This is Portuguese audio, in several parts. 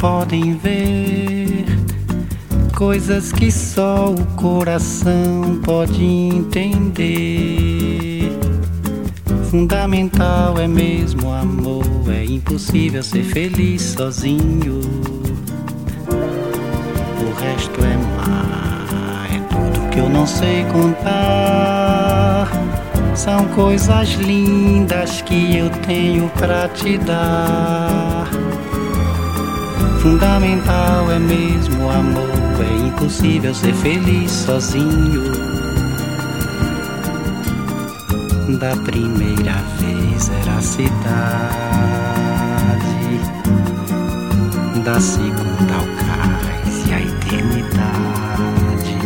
podem ver, coisas que só o coração pode entender. Fundamental é mesmo o amor, é impossível ser feliz sozinho. O resto é mar, é tudo que eu não sei contar. São coisas lindas que eu tenho pra te dar. Fundamental é mesmo o amor, é impossível ser feliz sozinho. Da primeira vez era a cidade, da segunda ao cais e a eternidade.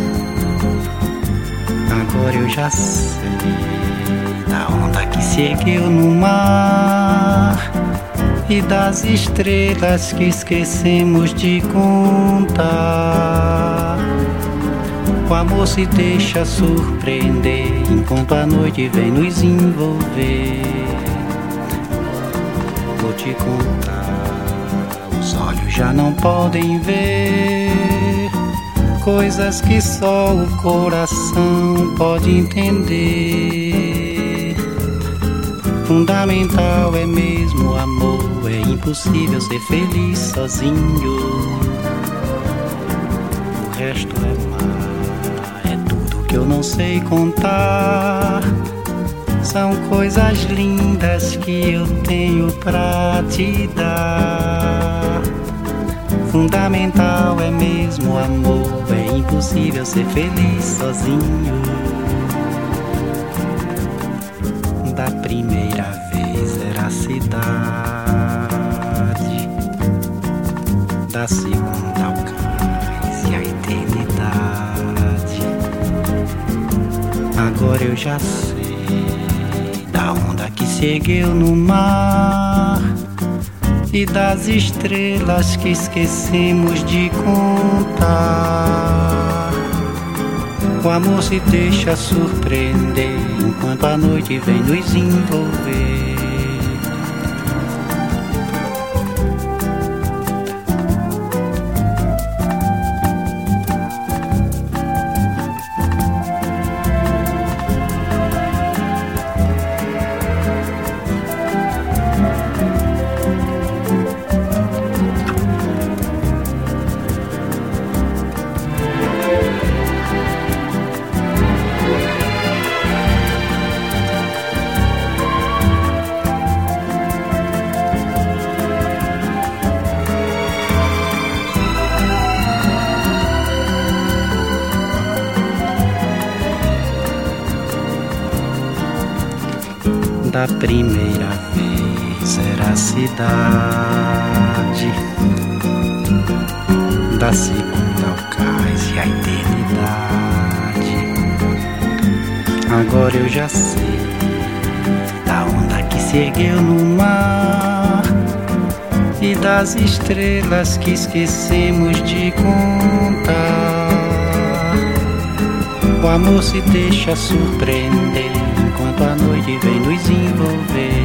Agora eu já sei da onda que se ergueu no mar e das estrelas que esquecemos de contar. O amor se deixa surpreender enquanto a noite vem nos envolver. Vou te contar, os olhos já não podem ver, coisas que só o coração pode entender. Fundamental é mesmo o amor, é impossível ser feliz sozinho. O resto é mar, é tudo que eu não sei contar. São coisas lindas que eu tenho pra te dar. Fundamental é mesmo o amor, é impossível ser feliz sozinho. Da primeira vez era a cidade, da segunda ao cais e a eternidade. Agora eu já sei da onda que se ergueu no mar e das estrelas que esquecemos de contar. O amor se deixa surpreender enquanto a noite vem nos envolver. Da primeira vez era a cidade, da segunda ao cais e a eternidade. Agora eu já sei da onda que se ergueu no mar e das estrelas que esquecemos de contar. O amor se deixa surpreender enquanto a noite vem nos envolver.